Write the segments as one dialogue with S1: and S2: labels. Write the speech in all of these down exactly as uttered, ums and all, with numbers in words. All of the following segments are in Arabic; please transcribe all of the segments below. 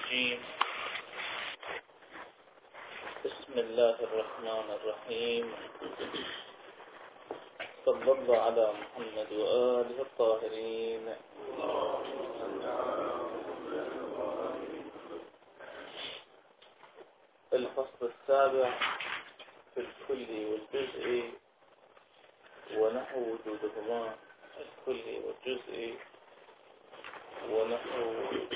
S1: الرجيم. بسم الله الرحمن الرحيم. صلى الله على محمد وآله الطاهرين. الفصل السابع في الكلي والجزئي ونحو وجودهما. الكلي والجزئي ونحو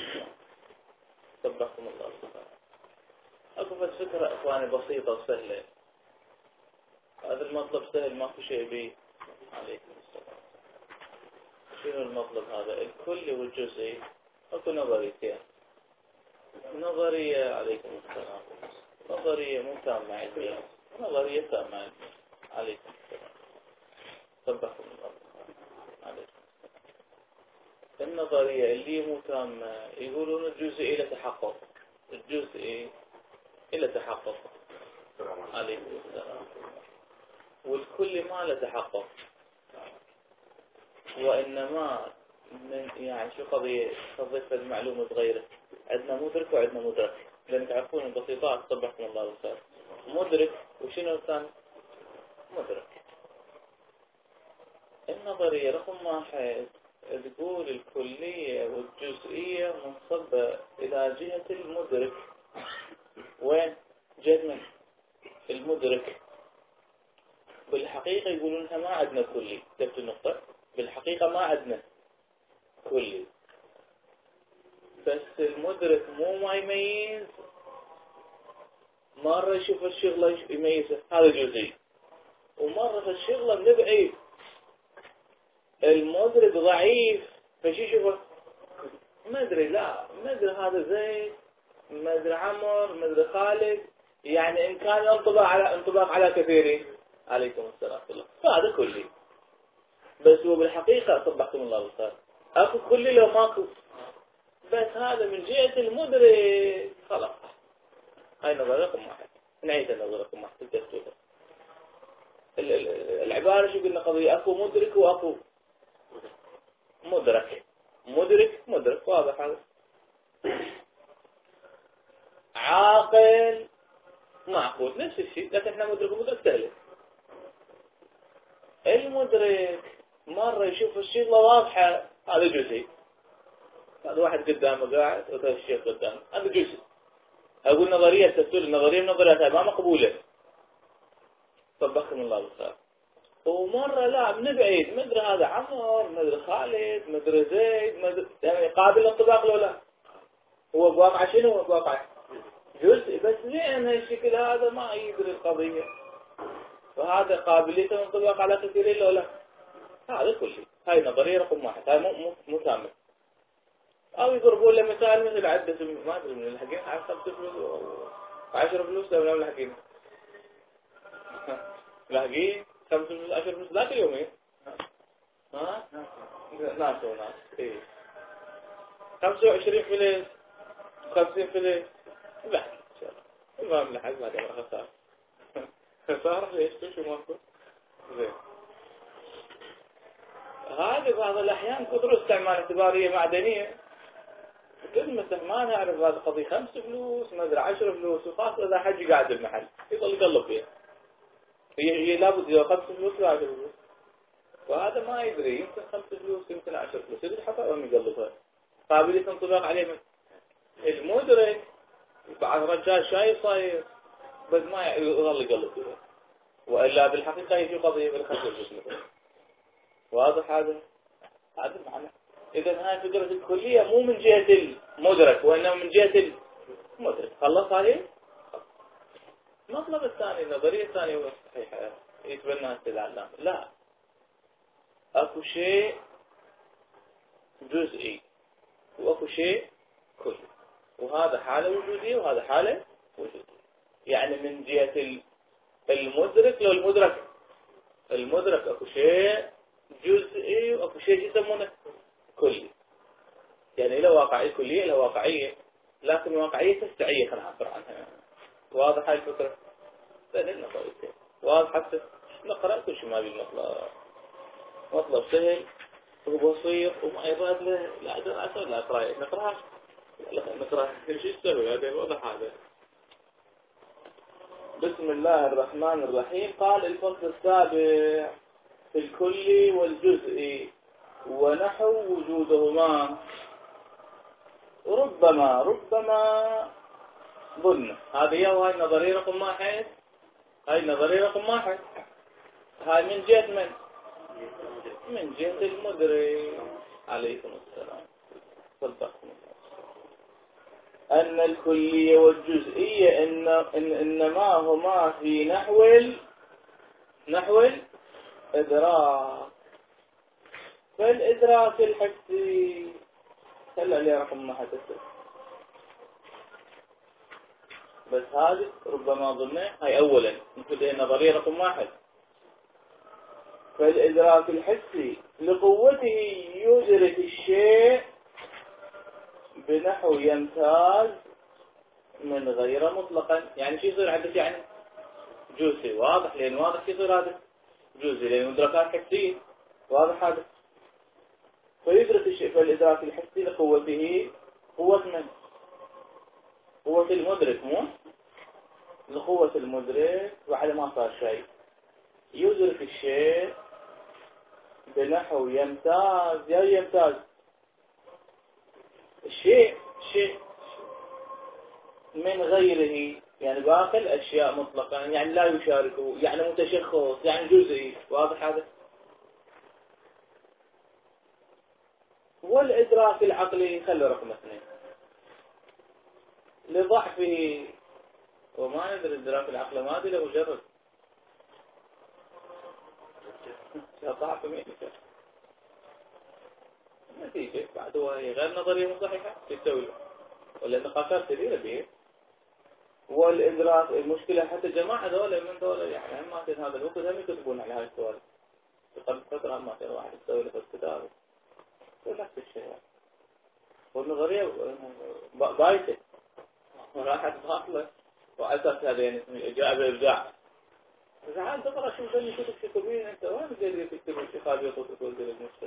S1: سبحكم الله سبحانه. أكو فكرة أخواني بسيطة وسهلة. هذا المطلب سهل ما في شيء به. عليكم السلام. شنو المطلب هذا؟ الكلي والجزئي أكو نظريتين. نظرية عليكم السلام. نظرية مو تامة علمية. نظرية تامة علمية. عليكم السلام. سبحكم الله. عليكم السلام. النظرية اللي مو تامة يقولون الجزئي له تحقق. الجزئي له تحقق. عليكم السلام. والكل ما له تحقق. وإنما من يعني شو قضية تضيف المعلومة صغيرة. عندنا مدرك وعندنا مدرك. لأن تعرفون البسيطات صبحكم الله بالخير. مدرك وشنو الثاني؟ مدرك. النظرية رقم واحد تقول الكلية والجزئية منصبة إلى جهة المدرك. وين؟ جهة من؟ المدرك. بالحقيقة يقولونها ما عندنا كلي. تبت النقطة؟ بالحقيقة ما عندنا كلي. بس المدرك مو ما يميز. مرة يشوف الشغلة يميزه هذا جزئي. ومرة الشغلة من بعيد. المدرك ضعيف فشي يشوفه ما ادري لا ما ادري هذا زيد ما ادري عمر ما ادري خالد. يعني ان كان ينطبق على انطباق على كثيرين. عليكم السلام الله. فهذا كلي. بس هو بالحقيقة صبحكم الله بالخير اكو كلي لو ماكو. بس هذا من جهة المدرك خلاص. هاي نظرة رقم واحد. نعيد النظرة رقم واحد. العبارة شو قلنا قضية اكو مدرك واكو مدرك. مدرك مدرك واضح هذا. عاقل معقول نفس الشيء. لكن احنا مدرك ومدرك سهل. المدرك مرة يشوف الشغلة واضحة هذا جزئي. هذا واحد قدامه قاعد وهذا الشيء قدامه هذا جزئي. أقول نظرية تسول النظرية من نظرياتها ما مقبولة. صبحكم الله بالخير. ومرة لا من بعيد مدري هذا عمر مدري خالد مدري زيد مدري يعني قابل للانطباق لو لا. هو بواقع شنو هو بواقع جزء. بس لأن الشكل هذا ما يدري القضية. فهذا قابليته للانطباق على كثيرين لو لا. هذا كله. هاي نظرية رقم واحد. هاي مو مو مو كامل. أو يضربون له مثال مثل عدة ما أدري من الحقين على خمسة فلوس وعشرة فلوس لو لا الحقين. الحقين خمسة فلوس عشرة فلوس ذاك اليومين. ها؟ ناس وناس. إيه. خمسة وعشرين فلوس خمسين فلوس. لا. المهم لحد ما جمع خسارة. خسارة ليش شو ماكو؟ زين. هذه بعض الأحيان كثر استعمال اعتبارية معدنية. كلمة ما نعرف هذا قضية خمس فلوس ما أدري عشرة فلوس وخاصة إذا حج قاعد المحل يضل يقلب فيها. هي هي لابد إذا خمس فلوس ولا عشرة فلوس. وهذا ما يدري يمكن خمس فلوس يمكن عشرة فلوس يدري حتى وهم يقلبها. قابلية انطباق عليه من المدرك. بعض الرجال شايف صاير بس ما يظل يقلب فيها. وإلا بالحقيقة هي في قضية بالخمس فلوس مثلا. واضح هذا؟ هذا معنى. إذا هاي فكرة الكلية مو من جهة المدرك وإنما من جهة المدرك. خلص هاي؟ المطلب الثاني النظرية الثانية هو صحيحة يتبنى استدلال. لا. أكو شيء جزئي وأكو شيء كلي. وهذا حالة وجودية وهذا حالة وجودية. يعني من جهة المدرك لو المدرك. المدرك أكو شيء جزئي وأكو شيء يسمونه كلي. يعني له واقعية كلية له واقعية. لكن واقعية تستعية خلينا نعبر عنها. واضح هاي الفكرة؟ بدلنا طريقتين. واضح حتى نقرأ كل شيء ما بالمطلب. مطلب سهل وبسيط وما يراد له لا دراسة لا قراءة. نقرأها نقرأ شو يسوي هذا واضح هذا. بسم الله الرحمن الرحيم. قال الفصل السابع في الكلي والجزء ونحو وجودهما. ربما ربما ظن هذه هاي النظرية رقم واحد. هاي النظرية رقم واحد. هاي من جهة من؟ من جهة المدرك. عليكم السلام. صدقكم أن الكلية والجزئية إن إن إنما هما في نحو ال نحو الإدراك. فالإدراك الحسي هلا لي رقم واحد بس هذه ربما ظنه. هاي أولا نقول هي نظرية رقم واحد. فالإدراك الحسي لقوته يدرك الشيء بنحو يمتاز من غير مطلقا. يعني شو يصير عندك؟ يعني جزئي واضح، لأن واضح يصير هذا جزئي لأن مدركات حسية واضح هذا. فيدرك الشيء. فالإدراك الحسي لقوته قوة من؟ قوة المدرك، مو لقوة المدرك بعد ما صار شيء. يدرك الشيء بنحو يمتاز. يا يمتاز الشيء شيء من غيره، يعني باقي الأشياء مطلقا، يعني لا يشاركه، يعني متشخص، يعني جزئي واضح هذا. والإدراك العقلي خلي رقم اثنين لضعفه. وما ندري الإدراك العقلي ما أدري له مجرد ضعف مين نتيجة بعد هو غير نظرية صحيحة تسوي ولا نقاشات كثيرة به. والإدراك المشكلة حتى جماعة دولة من دولة يعني هم ما كان هذا الوقت هم يكتبون على هاي السؤال. قبل فترة ما كان واحد يسوي له الكتاب ونفس الشيء. والنظرية بايته وراحت باطلة وأساس هذا يعني جاء بالإبداع. إذا عاد تقرأ شو ذني كتب في كبير أنت وين تقدر تكتب الشيخاب يطلق وتقول ذي المشكلة.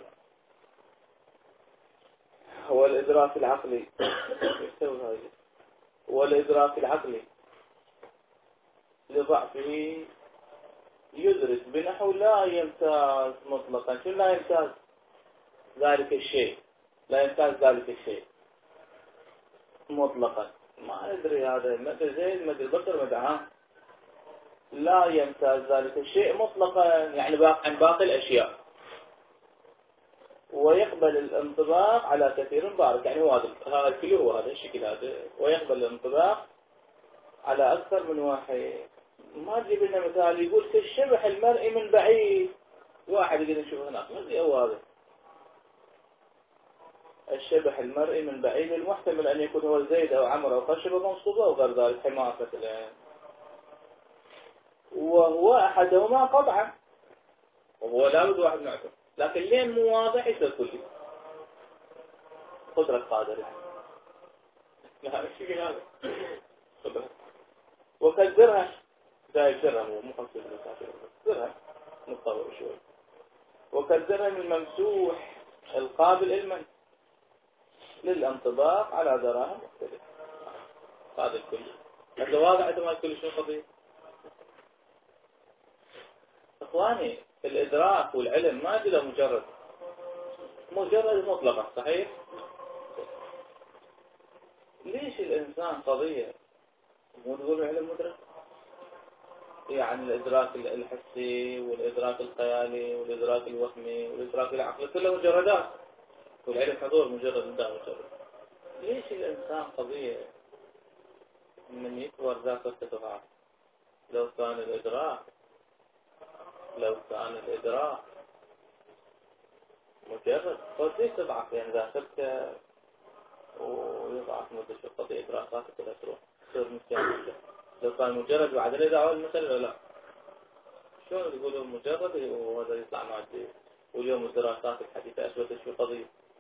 S1: هو الإدراك العقلي يسوي هذا. والإدراك العقلي لضعفه يدرك بنحو لا يمتاز مطلقا. شو لا يمتاز؟ ذلك الشيء لا يمتاز ذلك الشيء مطلقا. ما ندري هذا مدى زين مدى البصر مدى ها. لا يمتاز ذلك الشيء مطلقا يعني باق عن باقي الأشياء. ويقبل الانطباق على كثير بارك. يعني هو هذا هذا الكل هو هذا الشكل هذا. ويقبل الانطباق على أكثر من واحد. ما تجيب لنا مثال يقول كالشبح المرئي من بعيد. واحد يقول نشوف هناك ما ادري هو هذا الشبح المرئي من بعيد المحتمل أن يكون هو زيد أو عمر أو خشبة منصوبة أو غير ذلك حمار مثلا. وهو أحدهما قطعا وهو لا بد واحد نعتبر. لكن لين مو واضح يصير كلي قدرة قادر يعني. لا الشيء هذا قدرة. وكالدرهم زي الدرهم مو خمسة مسافر درهم نتطور شوي. وكالدرهم الممسوح القابل المن للانطباق على دراهم مختلفة. هذا الكل. هذا واضح أنت ما الكل شو قضية. إخواني الإدراك والعلم ما جدا مجرد مجرد مطلقة صحيح. ليش الإنسان قضية مو تقول العلم مدرك؟ يعني الإدراك الحسي والإدراك الخيالي والإدراك الوهمي والإدراك العقلي كله مجردات. والعلم حضور مجرد ده مجرد. ليش الإنسان قضية من يكبر ذاك التفاعل؟ لو كان الإدراك لو كان الإدراك مجرد قضية تضعف يعني ذاكرته ويضعف مدة شو قضية إدراكات كلها تروح تصير مستعملة. لو كان مجرد وعد له دعوة المثل ولا لا. شلون يقولوا مجرد وهذا يطلع مادي. واليوم الدراسات الحديثة أثبتت شو قضية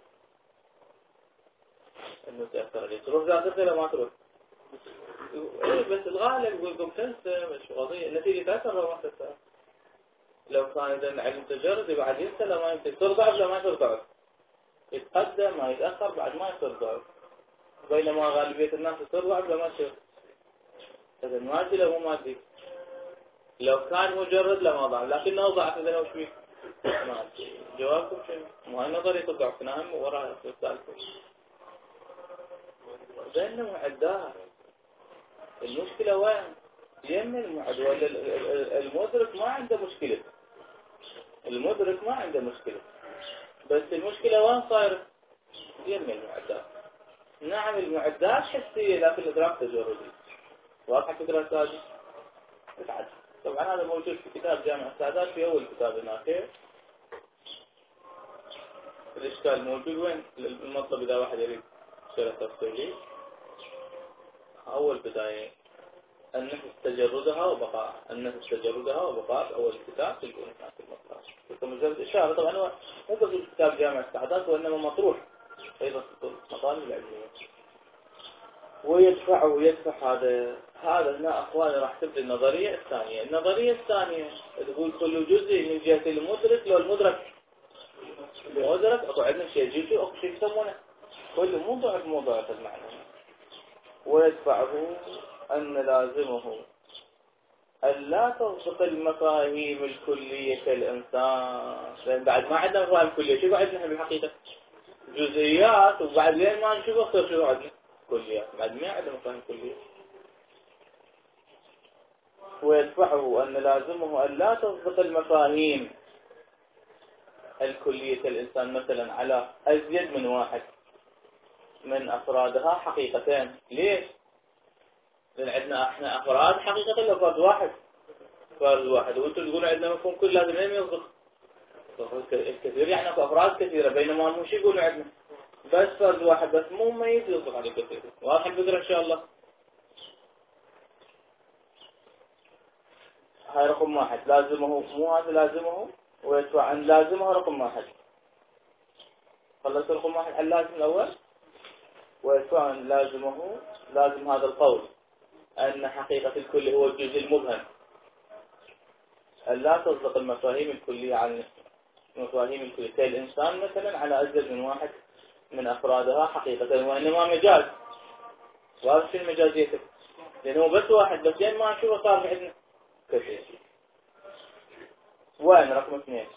S1: إنه تأثر عليه تروح ذاكرته لا ما تروح. إيه بس الغالب يقول تنسى مش قضية النتيجة تأثر ولا ما تأثر. لو كان إذا العلم تجرد بعد ينسى لما ينسى يصير ضعف لا ما يصير ضعف. يتقدم ما يتأخر بعد ما يصير ضعف. بينما غالبية الناس ترضع ولا ما تصير. إذا مادي له مو مادي. لو كان مجرد لما ضع، لكنه ضعف إذا وش فيه؟ مادي. جوابكم شنو؟ مو هاي نظرية الضعف نعم وراها سؤالكم. بينما معدات. المشكلة وين؟ يم المعد ولا المدرك ما عنده مشكلة. المدرك ما عنده مشكلة. بس المشكلة وين صايرة؟ يم المعدات. نعم المعدات حسية لكن الإدراك تجربي. واضحة فكرة هذه؟ اتعد. طبعا هذا موجود في كتاب جامع السادات في أول كتاب هناك. الإشكال موجود وين؟ المطلب إذا واحد يريد شرح تفصيلي. أول بداية النفس تجردها وبقاء، النفس تجردها وبقاء أول كتاب تلقون هناك المطلب. مجرد إشارة. طبعا هو مو بس كتاب جامع السادات وإنما مطروح أيضا في مطالب العلمية. ويدفعه يدفع هذا هذا هنا أخواني راح تبدأ النظرية الثانية. النظرية الثانية تقول كل جزء من جهة المدرك لو المدرك المدرك أكو عندنا شيء جزء أكو شيء يسمونه كل مو ضعف مو ضعف المعنى. ويدفعه أن لازمه ألا تصدق المفاهيم الكلية كالإنسان. لأن بعد ما عندنا مفاهيم كلية شو عندنا بالحقيقة؟ جزئيات. وبعد لين ما نشوف أخطر شو عندنا كليات. بعد ما عندنا مفاهيم كلية. ويدفعه أن لازمه ألا تصدق المفاهيم الكلية كالإنسان مثلا على أزيد من واحد من أفرادها حقيقتين. ليش؟ لأن عندنا احنا أفراد حقيقة ولا فرد واحد؟ فرد واحد. وانتم تقولون عندنا مفهوم كل لازم لين يصدق الكثير يعني اكو أفراد كثيرة بينما مو شيء يقولوا عندنا بس فرد واحد بس مو مميز يصدق على الكثير. واضح الفكرة إن شاء الله. هاي رقم واحد لازمه مو هذا لازمه ويدفع عن لازمه رقم واحد. خلصت رقم واحد على اللازم الأول. ويدفع عن لازمه لازم هذا القول أن حقيقة الكل هو الجزء المبهم. أن لا تصدق المفاهيم الكلية عن مفاهيم الكلية كالإنسان مثلا على أزيد من واحد من أفرادها حقيقة وإنما مجاز. وهذا شو المجازية؟ لأنه بس واحد بس لين ما نشوفه صار في عندنا كثير. وين رقم اثنين؟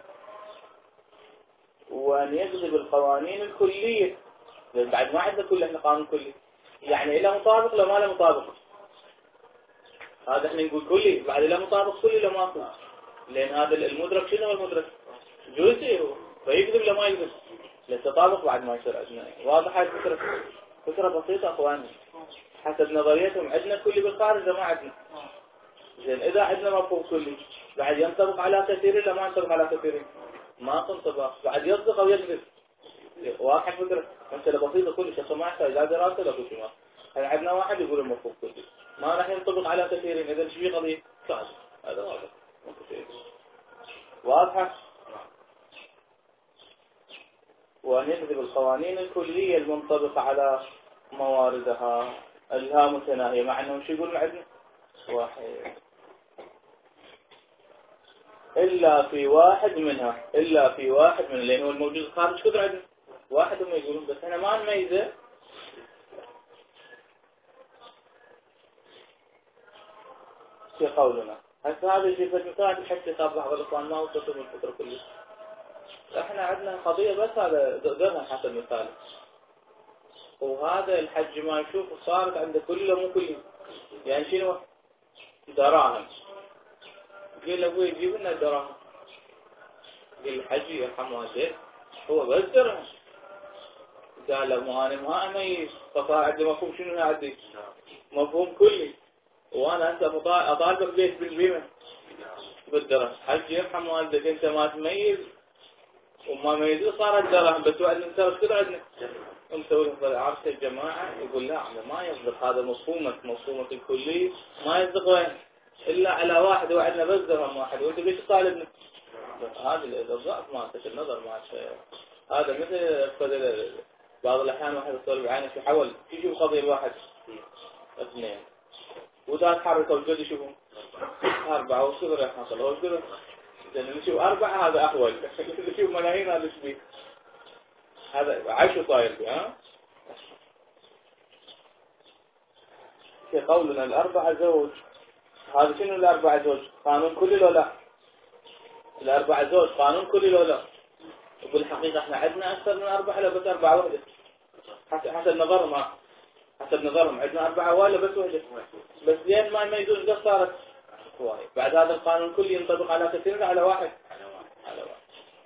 S1: وأن يجذب القوانين الكلية. لأن بعد ما عندنا كل احنا قانون كلي يعني إلا مطابق لو ما له مطابق. هذا احنا نقول كلي بعد لا مطابق كلي لو ما أكو. لأن هذا المدرك شنو المدرك؟ جزئي هو فيكذب لما يكذب. للتطابق بعد ما يصير عندنا. واضحة الفكرة؟ فكرة بسيطة أخواني. حسب نظريتهم عندنا كلي بالخارج ما عندنا. زين إذا عندنا مفهوم كلي بعد ينطبق على كثيرين ولا ما ينطبق على كثيرين؟ ما تنطبق. بعد يصدق أو يكذب. واضحة الفكرة؟ مسألة بسيطة كل شخص ما يحتاج لا دراسة لا كل شيء. هل عندنا واحد يقول المفهوم كلي ما راح ينطبق على كثيرين. إذا شو في قضية؟ كاذب. هذا واضح. واضحة. وأن يجذب القوانين الكلية المنطبقة على مواردها الها متناهية مع أنهم شو يقولون عندنا؟ واحد إلا في واحد منها إلا في واحد منها لأنه الموجود خارج كثر عندنا واحد هم يقولون بس احنا ما نميزه. في قولنا هسه هذا يجي في المثال بحث خطاب بعض الإخوان ما وصلتهم الفكرة كلها. احنا عندنا قضية بس هذا درها حسب المثال. وهذا الحج ما يشوف صارت عنده كله مو كله يعني شنو دراهم. قال له ابوي يجيب لنا دراهم. قال الحج يرحم والديه هو بس درهم. قال له مو انا ما اميز فصار عندي مفهوم شنو عندي مفهوم كلي وانا انت اطالبك بيت بالبيمه بالدرهم. حج يرحم والديك انت ما تميز وما ميزوا صارت دراهم بس وعد نسوي كذا عندنا نسوي عرس الجماعه يقول لا ما يصدق هذا مفهومك مفهومك الكلي ما يصدق وين الا على واحد وعدنا بس درهم واحد وانت ليش طالبنا؟ هذا الضعف مالك النظر مالك. هذا مثل فضل بعض الاحيان واحد يصير بعينه في حول يشوف قضيه الواحد اثنين وذا تحركوا الجد يشوفون اربعه وصدر راح نصل هو كذا. لأن نشوف أربعة هذا أحول نشوف ملايين هذا شبيه هذا عايش صاير ها. في قولنا الأربعة زوج، هذا شنو الأربعة زوج؟ قانون كلي لو لا؟ الأربعة زوج قانون كلي لو لا؟ وبالحقيقة احنا عندنا أكثر من أربعة لا بس أربعة وحدة، حسب نظرهم حسب نظرهم عندنا أربعة ولا بس وحدة، بس لين ما يميزون قد صارت واحد. بعد هذا القانون كلي ينطبق على كثير على واحد على واحد،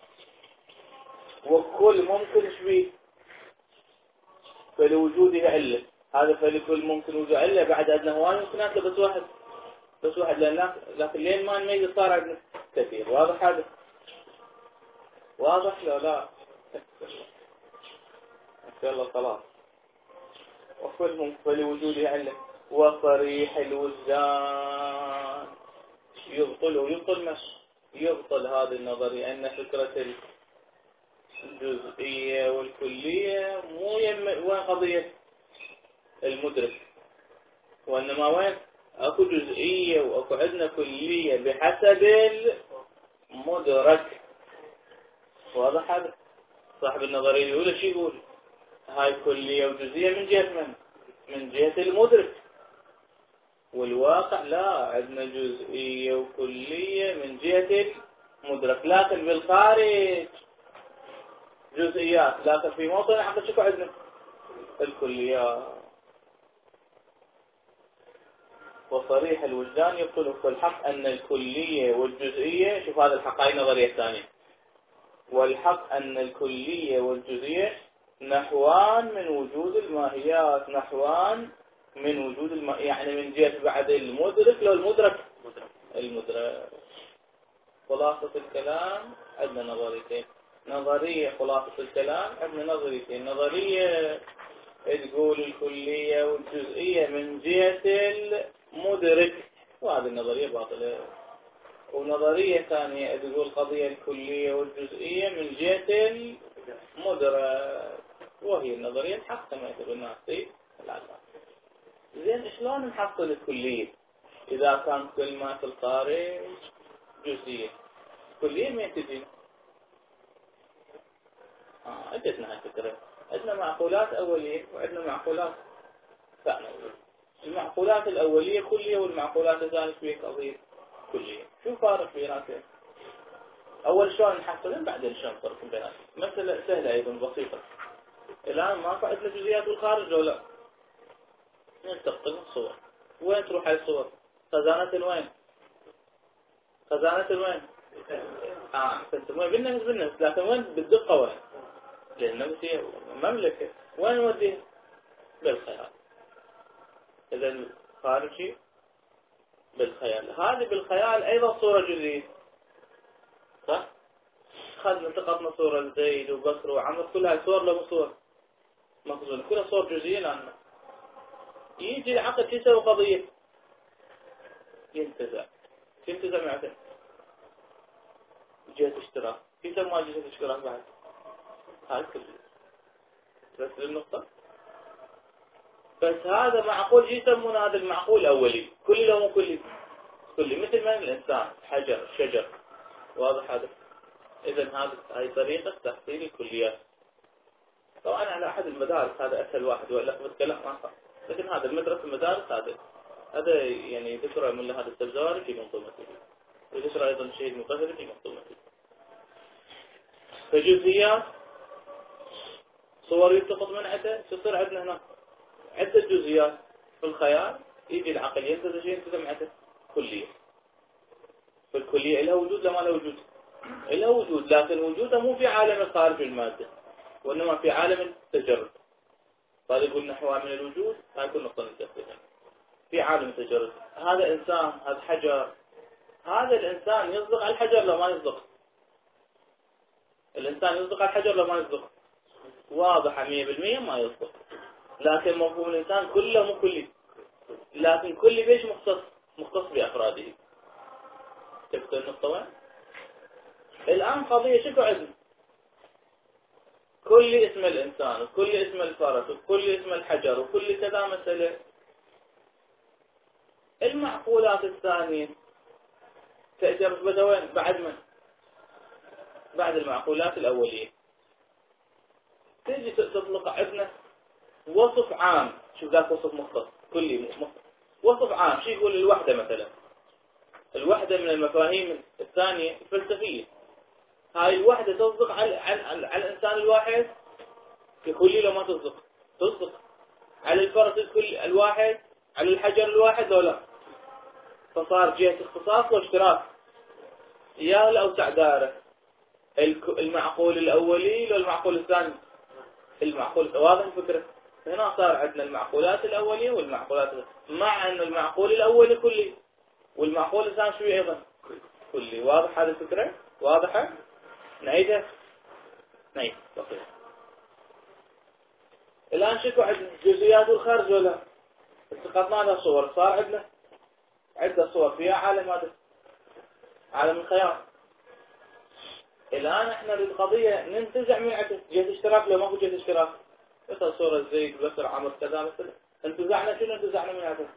S1: وكل ممكن شبيه فلوجوده علة، هذا فلكل ممكن وجود علة، بعد عندنا هواي ممكنات بس واحد بس واحد لأن لكن لين ما نميز صار عندنا كثير. واضح هذا؟ واضح لا لا؟ يلا خلاص. وكل ممكن فلوجوده علة وصريح الوجدان يبطل ويبطل ما يبطل هذه النظرية أن فكرة الجزئية والكلية مو يم وين قضية المدرك، وإنما وين أكو جزئية وأكو عندنا كلية بحسب المدرك. واضح هذا؟ صاحب النظرية الأولى شو يقول؟ هاي كلية وجزئية من جهة من؟ من جهة المدرك، والواقع لا، عندنا جزئية وكلية من جهة المدرك، لكن بالخارج جزئيات، لكن في موطن العقل شكو عندنا؟ الكليات. وصريح الوجدان يقول في الحق أن الكلية والجزئية، شوف هذا الحق هاي النظرية الثانية، والحق أن الكلية والجزئية نحوان من وجود الماهيات، نحوان من وجود الم... يعني من جهة بعد المدرك لو المدرك المدرك. خلاصة الكلام عندنا نظريتين، نظرية خلاصة الكلام عندنا نظريتين، نظرية تقول الكلية والجزئية من جهة المدرك وهذه النظرية باطلة، ونظرية ثانية تقول قضية الكلية والجزئية من جهة المدرك وهي النظرية الحق كما يقول الناس في العلماء. زين شلون نحصل الكلية إذا كان كل ما في الخارج جزئية؟ الكلية ما تجي آه عندنا هاي الفكرة، عندنا معقولات أولية وعندنا معقولات ثانوية. المعقولات الأولية كلية والمعقولات الثانية فيها قضية كلية. شو فارق بيناتهم؟ أول شلون نحصلهم بعدين شلون نفرق بيناتهم. مسألة سهلة أيضا بسيطة. الآن ما عندنا جزئيات بالخارج ولا لا؟ نستخدم الصور. وين تروح هاي الصور؟ خزانة وين؟ خزانة وين؟ آه أحسنت. وين بالنفس بالنفس، لكن وين بالدقة وين؟ لأنه هي مملكة، وين نوديها؟ بالخيال. إذا الخارجي بالخيال، هذه بالخيال أيضا صورة جزئية صح؟ خذنا التقطنا صورة لزيد وبكر وعمر، كلها صور لو صور مخزونة، كلها صور جزئية. لأنه يجي العقل يسوي قضية ينتزع، ينتزع معته جهة اشتراك، يسمى جهة اشتراك بعد. هاي كلها بس النقطة. بس هذا معقول يسمون هذا المعقول أولي، كل لو مو كلي كلي مثل ما الإنسان حجر شجر. واضح هذا؟ إذا هذا هاي طريقة تحصيل الكليات. طبعا على أحد المدارس هذا أسهل واحد ولا بتكلم ما صح، لكن هذا المدرسة المدارس هذا هذا يعني ذكر من هذا التبزاري في منظومته، وذكر أيضا الشهيد المقهري في منظومته. فجزئيات صور يلتقط من عدة، تصير عندنا هنا عدة جزئيات في الخيال، يجي العقل ينتزع شيء ينتزع معته كلية. فالكلية لها وجود لا ما لها وجود؟ لها وجود، لكن وجودها مو في عالم الخارج المادة، وإنما في عالم التجرد. قال يقول نحوها من الوجود، هاي كل نقطة نتفقها في عالم التجرد. هذا إنسان، هذا حجر، هذا الإنسان يصدق على الحجر لو ما يصدق؟ الإنسان يصدق على الحجر لو ما يصدق؟ واضحة مية بالمية ما يصدق. لكن مفهوم الإنسان كله مو كلي، لكن كلي بيش مختص مختص بأفراده. تفكر النقطة وين؟ الآن قضية شكو عندنا؟ كل اسم الإنسان وكل اسم الفرس وكل اسم الحجر وكل كذا مسألة. المعقولات الثانية تأجر بدأ وين؟ بعد من؟ بعد المعقولات الأولية. تيجي تطلق عندنا وصف عام. شو ذاك وصف مختص كلي مختص وصف عام. شو يقول الوحدة مثلا؟ الوحدة من المفاهيم الثانية الفلسفية. هاي الوحدة تصدق على على, على الإنسان الواحد ككلي لو ما تصدق؟ تصدق على الفرد الكل الواحد، على الحجر الواحد لو لا. فصار جهة اختصاص واشتراك. يا الأوسع دائرة المعقول الأولي لو المعقول الثاني. المعقول واضح الفكرة. هنا صار عندنا المعقولات الأولية والمعقولات الثانية. مع أن المعقول الأولي كلي والمعقول الثاني شو أيضا كلي. واضح هذه الفكرة؟ واضحة؟ نعيدها. نعيد بسيط. الآن شكو عندنا جزئيات الخارج ولا استقطنا لها صور. صار عندنا عدة صور فيها عالم هذا عالم الخيال. الآن احنا للقضية ننتزع من عدة جهة اشتراك لو ما في جهة اشتراك. مثل صورة زيد بكر عمر كذا مثلا. انتزعنا شنو انتزعنا من عدة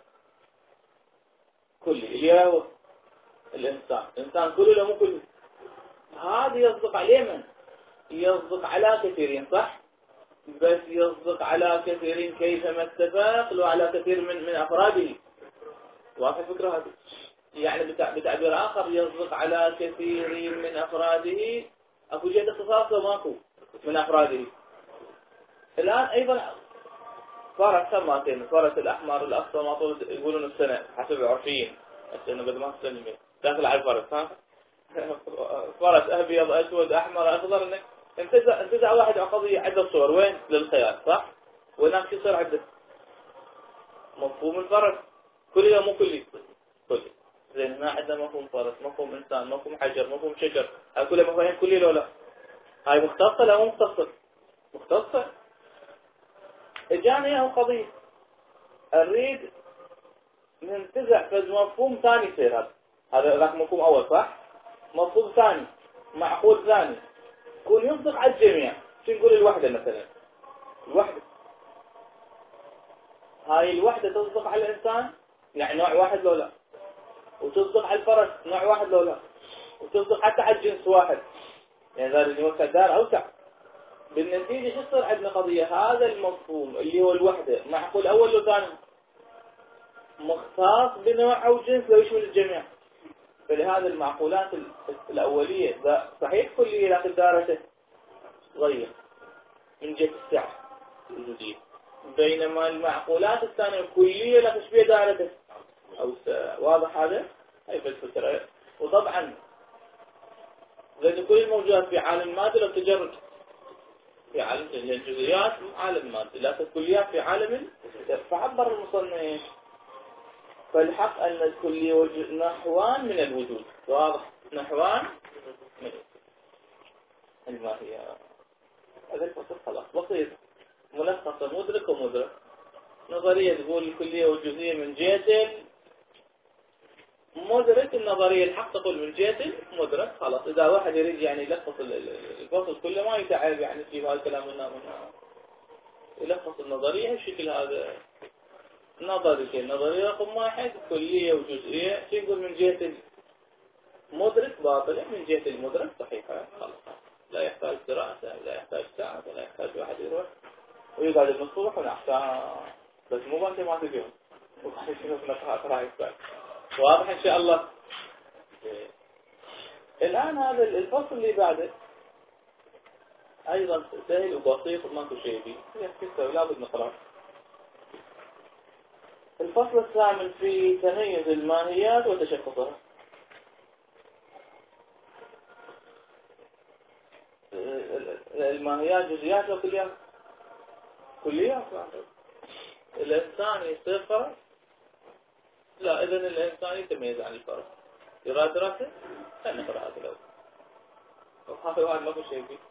S1: كلي اللي هو الإنسان. الإنسان كله لو مو كله. هذا يصدق عليه من؟ يصدق على كثيرين صح؟ بس يصدق على كثيرين كيفما اتفق لو على كثير من من أفراده. واضح الفكرة هذه؟ يعني بتعبير آخر يصدق على كثير من أفراده. أكو جهة اختصاص وماكو من أفراده. الآن أيضا فرس سماتين. فرس الأحمر الأخضر ما طول يقولون السنة حسب عرفيين. السنة قد ما تسلمين داخل على الفرس ها. فرس أبيض أسود أحمر أخضر. إنك انتزع انتزع واحد قضية عدة صور وين للخيال صح؟ وهناك يصير عدة مفهوم الفرس كلي مو كلي كلي. زين هنا عندنا مفهوم فرس مفهوم إنسان مفهوم حجر مفهوم شجر. هاي كلها مفاهيم كلية لو لا؟ هاي مختصة لا مو مختصة؟ مختصة. إجاني أو قضية أريد ننتزع في مفهوم ثاني يصير هذا. هذا ذاك مفهوم أول صح؟ مفهوم ثاني معقول ثاني يكون يصدق على الجميع. شو نقول الوحدة مثلا؟ الوحدة هاي الوحدة تصدق على الإنسان يعني نوع واحد لو لا. وتصدق على الفرس نوع واحد لو لا. وتصدق حتى على الجنس واحد. يعني ذلك يوسع دار أوسع. بالنتيجة شو يصير عندنا قضية؟ هذا المفهوم اللي هو الوحدة معقول أول لو ثاني مختص بنوع أو جنس لو يشمل الجميع. فلهذا المعقولات الأولية صحيح كلية لكن دارته صغير من جهة السعة الوجودية. بينما المعقولات الثانية كلية لكن شبيه دارته أو واضح هذا؟ هاي فلسفة. وطبعا لأن كل الموجودات في عالم المادة لو تجرد في عالم الجزئيات عالم المادة لكن الكليات في عالم. فعبر المصنف فالحق أن الكلية نحوان من الوجود. واضح نحوان من الماهية. هذا الفصل خلاص بسيط ملخص مدرك ومدرك. نظرية تقول الكلية والجزئية من جهة مدرك. النظرية الحق تقول من جهة مدرك. خلاص إذا واحد يريد يعني يلخص الفصل كله ما يتعب يعني في هذا الكلام هنا هنا يلخص النظرية الشكل هذا. نظرية نظرية رقم واحد كلية وجزئية. يقول من جهة المدرك باطلة من جهة المدرك صحيحة. خلاص لا يحتاج دراسة لا يحتاج ساعة لا يحتاج واحد يروح ويقعد من الصبح ونحتاج بس مو بانت ما تجيهم وقال شنو بنقرأ راح يستاذ. واضح إن شاء الله. الآن هذا الفصل اللي بعده أيضا سهل وبسيط وماكو شيء فيه يكفي لابد نقرأ. الفصل الثامن في تمييز الماهيات وتشخصها. الماهيات جزئيات وكليات كليات. الإنسان يصير فرد لا إذن الإنسان يتميز عن الفرد. يرى دراسة خلينا نقرأ هذا الأول وهذا واحد ما في شيء فيه.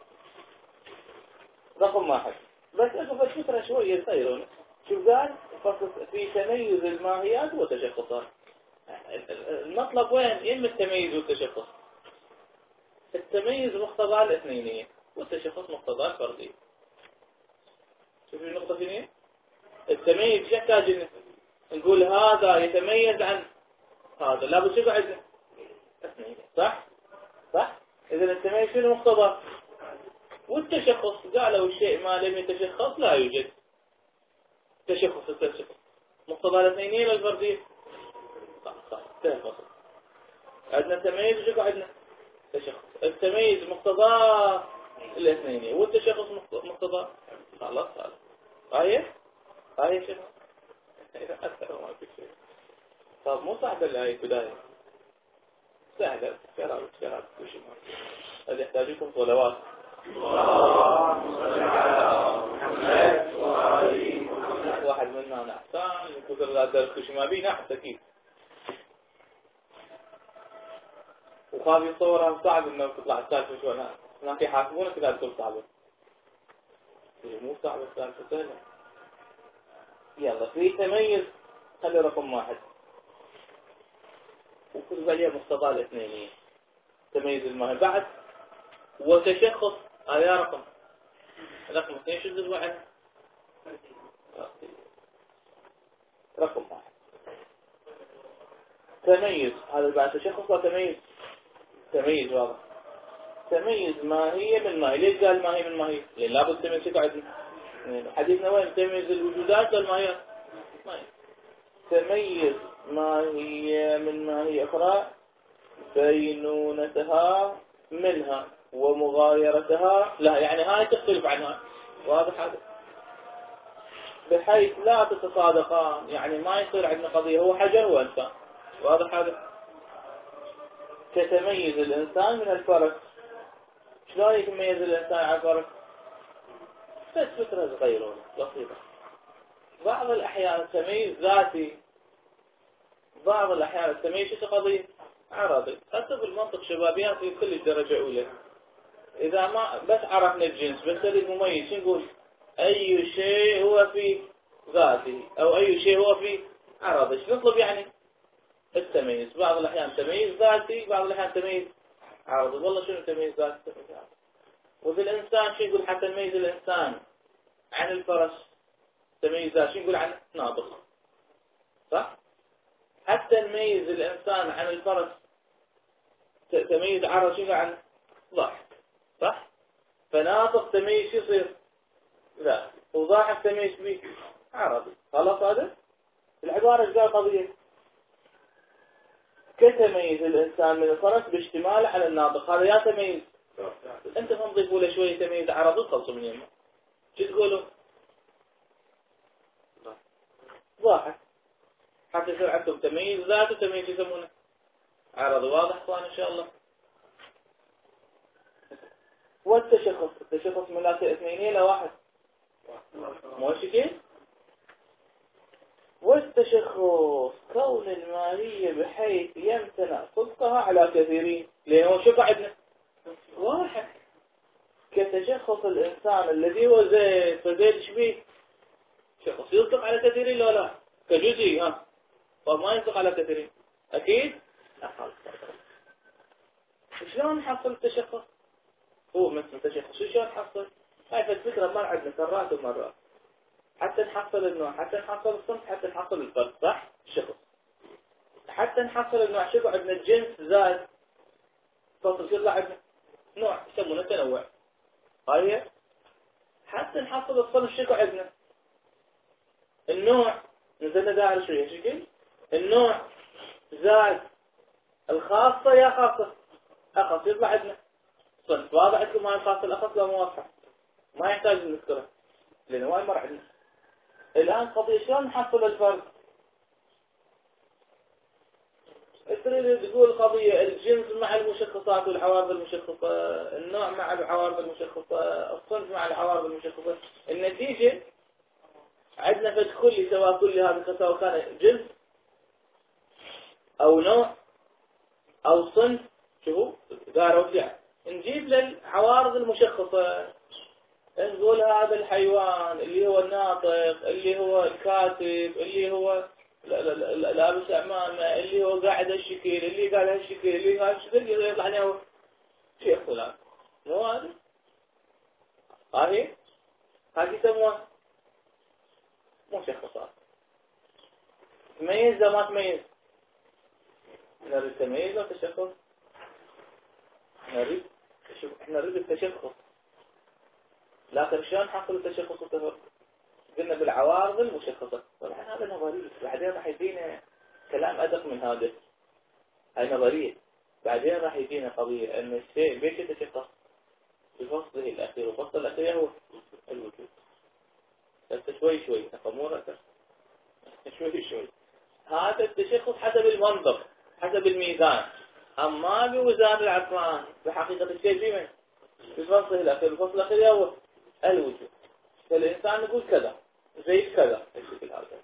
S1: رقم واحد بس أشوف الفكرة شوية يصيرون. شو قال؟ فصل في تميز الماهيات وتشخصها. المطلب وين؟ يم التمييز والتشخص. التمييز مقتضى الاثنينية والتشخص مقتضى الفردية. شوفوا النقطة فين؟ التمييز يحتاج نقول هذا يتميز عن هذا لابد شو عندنا اثنين صح صح. اذا التمييز شنو مقتضى؟ والتشخص قالوا الشيء ما لم يتشخص لا يوجد تشخص. التشخص مقتضى مقتضى الاثنينية للفردية. صح صح انتهى الفصل. عندنا تمييز وشكو عندنا تشخص. التمييز مقتضى الاثنينية والتشخص مقتضى خلاص خلاص. هاي هاي شنو؟ أكثر ما في شيء. طب مو صعبة الآية بداية. سهلة كلام كلام كل شيء. هذا يحتاجكم صلوات. واحد منا نحسان يكثر لا درس كل شيء ما بيه نحس أكيد. وخاف يصورها صعب إنه تطلع السالفة شو أنا هناك يحاسبونك إذا تقول صعبة. مو صعبة السالفة سهلة. يلا في تميز خلي رقم واحد. وكتب عليه مقتضى الاثنينية. تميز المهم بعد وتشخص هذا رقم. رقم اثنين شو تدل عنه؟ رقم واحد. تميز هذا بعد تشخص وتميز. تميز واضح. تميز ما هي من ما هي. ليش قال ما هي من ما هي؟ لأن لابد تميز شكو عندنا. حديثنا وين تميز الوجودات والماهيات؟ ما هي. تميز ما هي من ما هي أخرى بينونتها منها ومغايرتها لا يعني هاي تختلف عنها. واضح هذا بحيث لا تتصادقان يعني ما يصير عندنا قضية هو حجر وإنسان. واضح هذا كتميز الإنسان من الفرس. شلون يتميز الإنسان عن الفرس؟ بس فكرة صغيرة بسيطة. بعض الأحيان التمييز ذاتي بعض الأحيان التمييز شو قضية عرضي. حتى بالمنطق شبابيات في كل درجة أولى إذا ما بس عرفنا الجنس بس المميز نقول أي شيء هو في ذاته أو أي شيء هو في عرضي. شو نطلب يعني التمييز. بعض الأحيان تمييز ذاتي بعض الأحيان تمييز عرضي. والله شنو تمييز ذاتي تمييز عرضي. وفي الإنسان شو يقول حتى نميز الإنسان عن الفرس تمييز ذاتي. شو يقول عن ناطق صح. حتى نميز الإنسان عن الفرس تمييز عرض شو عن ضاحك صح. فناطق تمييز يصير لا وضاحك تمييز به عربي. خلاص هذا العبارة ايش قال قضية كتميز الإنسان من الفرس باشتمال على الناطق. هذا يا تمييز انت تنضيفوا له شوية تمييز عربي تخلصوا من يمه. شو تقولوا ضاحك حتى يصير عندكم تمييز ذات وتمييز يسمونه عرضي. واضح اخوان ان شاء الله. والتشخص التشخص من لا اثنين الى واحد مو كيف. والتشخص كون المالية بحيث يمتنع صدقها على كثيرين. لأنه شو قاعدنا واحد كتشخص الإنسان الذي هو زيد فزيد شبيه شخص يصدق على كثيرين لا لا كجزئي ها فما يصدق على كثيرين أكيد. شلون نحصل التشخص هو مثل التشخص شلون نحصل هاي الفكرة ما عندنا كرات ومرات حتى نحصل النوع حتى نحصل الصنف حتى نحصل الفرد صح الشخص حتى نحصل النوع. شوفوا عندنا الجنس زائد فصل يطلع عندنا نوع يسمونه تنوع. هاي حتى نحصل الصنف شكو عندنا النوع نزلنا دائرة شوية شكل النوع زائد الخاصة يا خاصة أخص يطلع عندنا صنف. واضح عندكم هاي الخاصة الأخص لا مو واضحة ما يحتاج نذكرها لأنه وايد مر عندنا. الآن قضية شلون نحصل الفرق. تريد تقول قضية الجنس مع المشخصات والعوارض المشخصة النوع مع العوارض المشخصة الصنف مع العوارض المشخصة. النتيجة عندنا فد كلي سواء كل هذا سواء كان جنس أو نوع أو صنف شوفوا دار وسع نجيب للعوارض المشخصة. نقول هذا الحيوان اللي هو الناطق اللي هو الكاتب اللي هو لابس أمامه اللي هو قاعد هالشكل اللي قاعد هالشكل اللي قاعد هالشكل يطلع لنا هو شيء فلان مو هذا. هاي هذه يسموها مشخصات. تميز ده ما تميز نريد تميز ولا تشخص نريد شوف احنا نريد التشخص لكن شلون نحصل التشخص والتفرق قلنا بالعوارض المشخصة. طبعا هذا نظرية، بعدين راح يجينا كلام أدق من هذا. هاي نظرية. بعدين راح يجينا قضية أن الشيء بيش يتشخص بفصله الأخير، وفصل الأخير هو الوجود. بس شوي شوي تفهمون أكثر. شوي شوي. هذا التشخص حسب المنطق، حسب الميزان. أما بوزان العرفان بحقيقة الشيء في من؟ بفصله الأخير، الفصل الأخير هو الوجود. فالإنسان يقول كذا زي كذا الشكل هذا.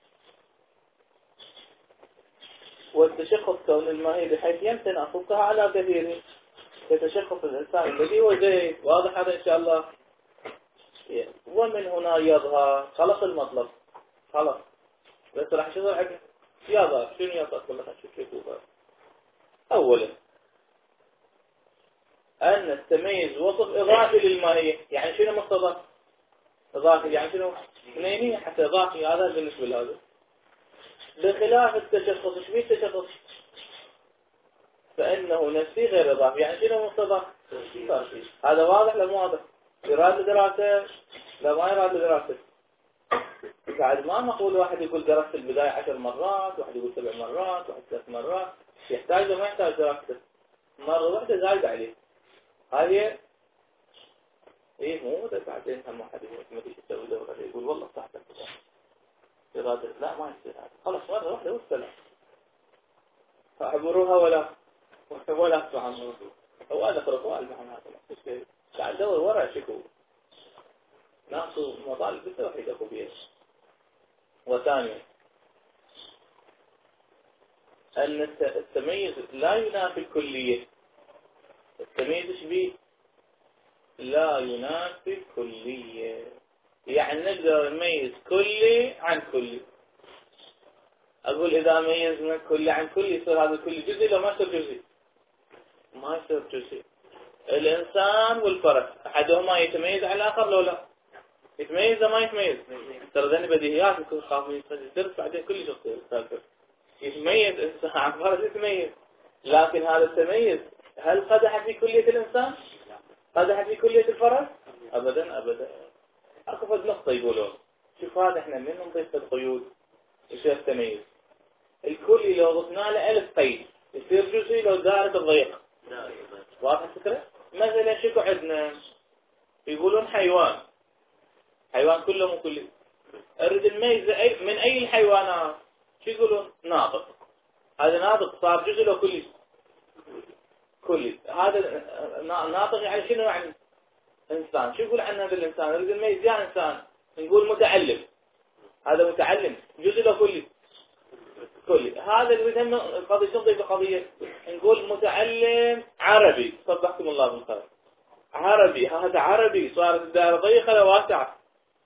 S1: والتشخص كون الماهي بحيث يمتنع فوقها على كثير كتشخص الإنسان الذي هو زي واضح هذا إن شاء الله. ومن هنا يظهر خلق المطلب خلق. بس راح شو حاجة يظهر شنو يظهر كلها شو تشوفوا. أولا أن التمييز وصف إضافي للماهية. يعني شنو مقتضى إضافي؟ يعني شنو اثنيني حتى إضافي. هذا بالنسبة لهذا. بخلاف التشخص. ايش فيه التشخص؟ فإنه نفسي غير إضافي. يعني شنو مقتضى؟ هذا واضح لا مو واضح؟ يراد لدراسة لا ما يراد لدراسة. بعد ما نقول واحد يقول درست البداية عشر مرات، واحد يقول سبع مرات، واحد ثلاث مرات. يحتاج وما يحتاج دراسته؟ مرة واحدة زايد عليه. هذه ايه مو ده. بعدين هم واحد يقول ما تيجي تسوي دورة يقول والله صح ده إرادة. لا ما يصير هذا. خلاص مرة واحدة والسلام. فاعبروها ولا ولا تفهموا. هو هذا فرق المهم هذا. قاعد دور ورا شكو ناقص مطالب بس واحد أكو بيه. وثانيا أن التمييز لا ينافي الكلية. التمييز ايش بيه؟ لا ينافي الكلية. يعني نقدر نميز كلي عن كلي. أقول إذا ميزنا كلي عن كلي يصير هذا كلي جزئي لو ما يصير جزئي. ما يصير جزئي. الإنسان والفرس أحدهما يتميز على الآخر لو لا يتميز ما يتميز. ترى ذني بديهيات يكون خاف من يدرس بعدين كل شيء يصير. يتميز إنسان عن فرس يتميز. لكن هذا التميز هل قدح في كلية الإنسان؟ قدح في كلية الفرس؟ أبدا أبدا. أكفد نقطة يقولون. شوف هذا إحنا من نضيف القيود يصير التميز. الكلي لو ضفنا له ألف قيد يصير جزئي لو دارت الضيق. واضح الفكرة؟ مثلا شكو عندنا يقولون حيوان. حيوان كله مو كلي. أريد الميز من أي الحيوانات. شو يقولون؟ ناطق. هذا ناطق صار جزء لو كلي. كلي. هذا ناطق يعني شنو يعني؟ إنسان. شو يقول عنه هذا الإنسان؟ أريد الميز يعني إنسان. نقول متعلم. هذا متعلم جزء لو كلي. كلي. هذا اللي بدنا قضية نضيف قضية. نقول متعلم عربي. صدقكم الله بالخير. عربي. هذا عربي. صارت الدائرة ضيقة لو واسعة.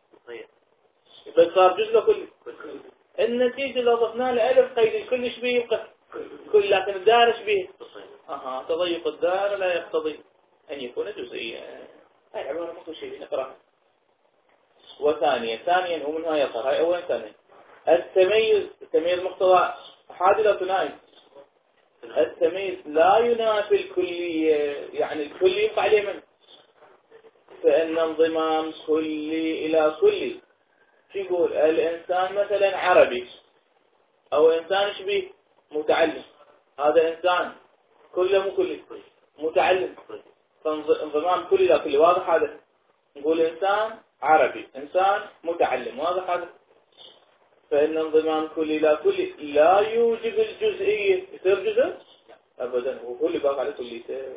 S1: بس صار جزء كلي. النتيجة لو ضفنا له ألف قيد الكل ايش بيه يبقى كل. لكن الدائرة ايش بيه؟ اها تضيق الدائرة لا يقتضي أن يكون جزئيا. هاي عبارة مو شيء نقرأ. وثانيا ثانيا ومن هاي يظهر. هاي أولا ثانيا التميز. التمييز مقتضى حادث أو ثنائي. التمييز لا ينافي الكلية. يعني الكلي يبقى عليه من؟ فإن انضمام كلي إلى كلي. شو يقول؟ الإنسان مثلا عربي أو إنسان شبيه متعلم. هذا إنسان كله مو كلي متعلم. فانضمام كلي إلى كلي. واضح هذا؟ نقول إنسان عربي إنسان متعلم. واضح هذا؟ فإن انضمام كلي إلى كلي لا يوجب الجزئية. يصير جزء؟ أبدا. هو اللي باق على كليته.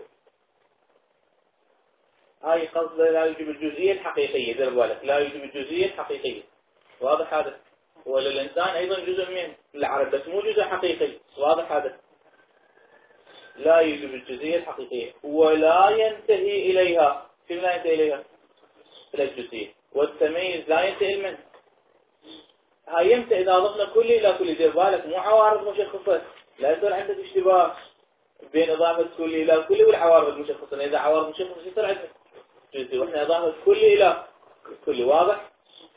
S1: هاي قصده لا يوجب الجزئية الحقيقية. دير بالك لا يوجب الجزئية الحقيقية. واضح هذا؟ وللإنسان أيضا جزء من العرب بس مو جزء حقيقي. واضح هذا؟ لا يوجب الجزئية الحقيقية ولا ينتهي إليها. كيف لا ينتهي إليها؟ إلى الجزئية. والتمييز لا ينتهي منه. هاي يمتى إذا ضفنا كلي إلى كلي. دير بالك مو عوارض مشخصة. لا يصير عندك اشتباه بين إضافة كلي إلى كلي والعوارض المشخصة. إذا عوارض مشخصة يصير عندنا جزئي. وإحنا إضافة كلي إلى كلي. واضح؟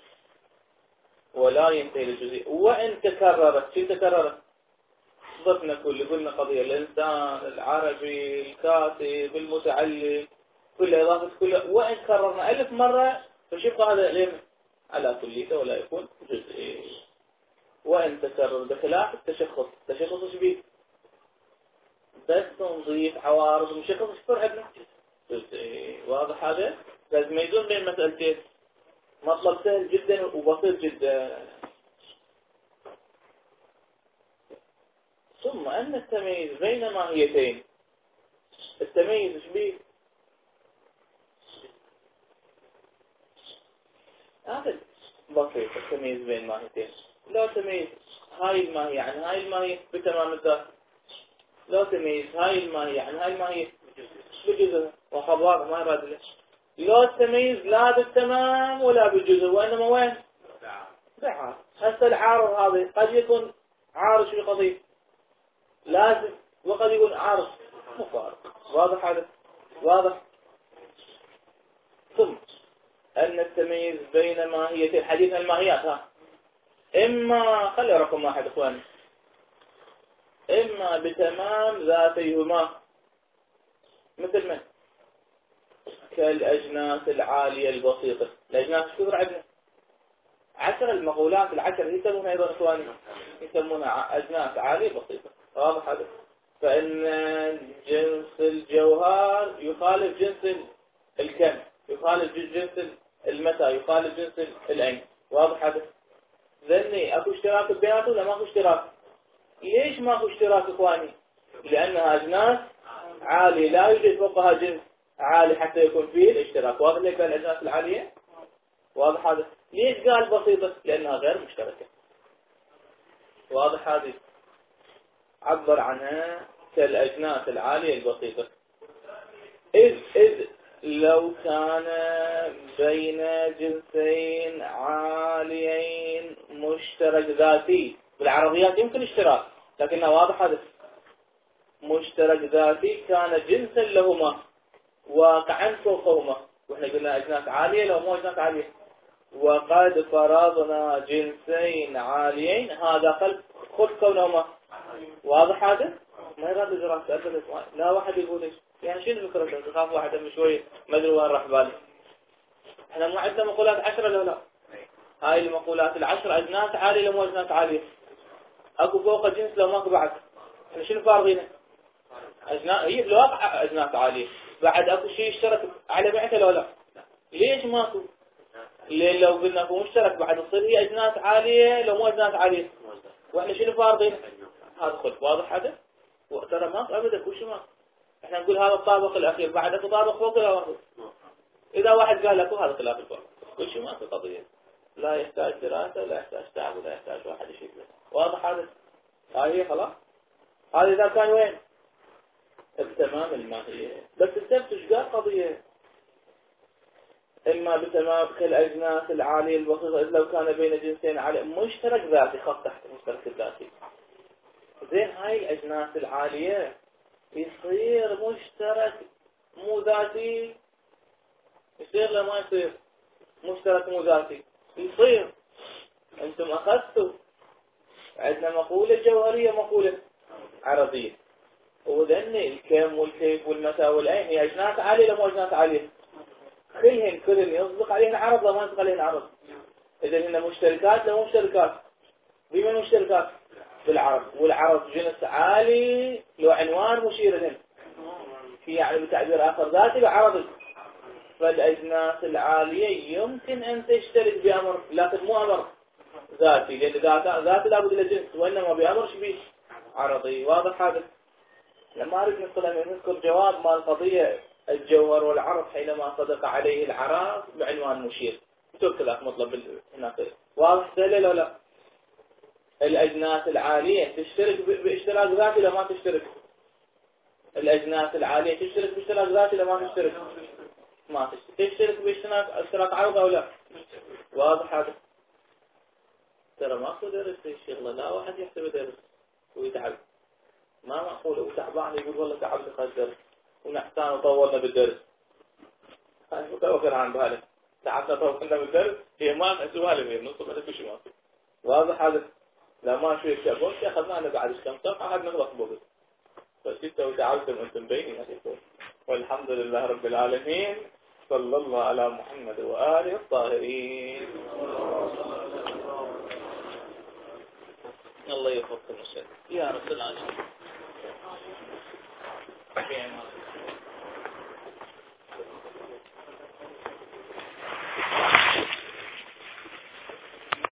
S1: ولا ينتهي للجزئي. وإن تكررت. شو تكررت؟ ضفنا كل قلنا قضية الإنسان العربي الكاتب المتعلم كل إضافة كل. وإن كررنا ألف مرة فشبقى هذا غير على كليته ولا يكون جزئي. وإن تكرر بخلاف التشخص، التشخص ايش بيه؟ بس نضيف عوارض ومشخص ايش صار عندنا؟ جزئي. واضح هذا؟ لازم يزون بين مسألتين. مطلب سهل جدا وبسيط جدا. ثم أن التمييز بين ماهيتين، التمييز ايش بيه؟ هذا بسيط. التمييز بين ماهيتين، لا تمييز هاي الماهية عن هاي الماهية بتمام الذات، لا تمييز هاي الماهية عن هاي الماهية بجزء وخبار ما يراد له. لا تمييز لا بالتمام ولا بالجزء، وإنما وين؟ بعارض. هسه العارض هذا قد يكون عارض في قضية لازم، وقد يكون عارض مفارق. واضح هذا؟ واضح. ثم أن التمييز بين ماهيتين، حديث الماهيات ها، إما خلي رقم واحد إخواني، إما بتمام ذاتيهما، مثل من؟ كالأجناس العالية البسيطة. الأجناس شو عندنا؟ عشر المقولات العشر يسمونها أيضا إخواني، يسمونها أجناس عالية بسيطة. واضح هذا؟ فإن جنس الجوهر يخالف جنس الكم، يخالف جنس المتى، يخالف جنس الأين. واضح هذا؟ ذني أكو اشتراك بيناتهم ولا ماكو اشتراك؟ ليش ماكو اشتراك إخواني؟ لأنها أجناس عالية لا يوجد فوقها جنس عالي حتى يكون فيه الاشتراك. واضح لك الأجناس العالية؟ واضح هذا؟ ليش قال بسيطة؟ لأنها غير مشتركة. واضح هذه؟ عبر عنها كالأجناس العالية البسيطة. إذ إذ لو كان بين جنسين عاليين مشترك ذاتي، بالعربيات يمكن اشتراك لكنها واضح هذا مشترك ذاتي، كان جنسا لهما واقعا فوقهما. واحنا قلنا أجناس عالية لو مو أجناس عالية. وقد فرضنا جنسين عاليين، هذا خلف خلف كونهما. واضح هذا؟ ما يراد الدراسة أبدا. لا واحد يقول إيش يعني شنو الفكرة؟ تخاف واحد من شوي ما أدري وين راح بالي. احنا مو عندنا مقولات عشرة ولا لا؟ هاي المقولات العشر أجناس عالية لو مو أجناس عالية. أكو فوق جنس لو ماكو بعد. احنا شنو فارضينه؟ أجناس هي بالواقع أجناس عالية. بعد أكو شيء يشترك على بعته لو لا؟ ليش ماكو؟ ليه لو قلنا أكو مشترك بعد تصير هي أجناس عالية لو مو أجناس عالية. وإحنا شنو فارضين؟ هذا خلف. واضح هذا؟ ترى ماكو أبدا كل شيء ماكو. احنا نقول هذا الطابق الأخير، بعد أكو طابق فوق ولا واحد. إذا واحد قال لك هذا خلاف الفرق، كل شيء ماكو قضية، لا يحتاج دراسة، لا يحتاج تعب، ولا يحتاج واحد يشيك له. واضح هذا؟ هاي خلاص. هذا إذا كان وين؟ التمام الماهية. بس السبت ايش قال قضية؟ إما بتمام كالأجناس العالية البسيطة، إذ لو كان بين جنسين عالي مشترك ذاتي، خط تحت مشترك الذاتي. زين هاي الأجناس العالية يصير مشترك مو ذاتي، يصير لا ما يصير مشترك مو ذاتي؟ يصير. أنتم أخذتوا عندنا مقولة جوهرية مقولة عرضية، وذني الكم والكيف والمتى والأين هي أجناس عالية لا مو أجناس عالية؟ كلهن كلهن يصدق عليهن عرض لا ما يصدق عليهن عرض. إذا هن مشتركات لا مو مشتركات؟ بمن مشتركات؟ بالعرض. والعرض جنس عالي لو عنوان مشير لهم، في يعني بتعبير آخر ذاتي بعرض. فالأجناس العالية يمكن أن تشترك بأمر، لكن مو أمر ذاتي، لأن ذات ذاتي لابد لجنس، وإنما بأمر شبيه عرضي. واضح هذا؟ لما أريد نذكر جواب مال القضية الجوهر والعرض حينما صدق عليه العراض بعنوان مشير، ترك لك مطلب هناك. واضح دليل ولا لا؟ الأجناس العالية تشترك باشتراك ذاتي ولا ما تشترك؟ الأجناس العالية تشترك باشتراك ذاتي ولا ما تشترك؟ ما تشترك. تشترك باشتراك اشتراك عرض أو لا؟ واضح هذا؟ ترى ماكو درس في الشغلة، لا واحد يحسب درس ويتعب. ما معقول وتعبان يقول والله تعبت في الدرس ونحتاج وطولنا بالدرس. هاي متوكل عن بالك، تعبنا طولنا بالدرس هي ما نحسبها لي نص ما تفش ما. واضح هذا؟ لا ما شوي شابون شيء أخذنا أنا بعد كم صفحة حد نغلط بوقت. بس كنت وتعبتم أنتم بيني هذه. والحمد لله رب العالمين. صلى الله على محمد وآله الطاهرين. الله يوفقكم يا رب العالمين.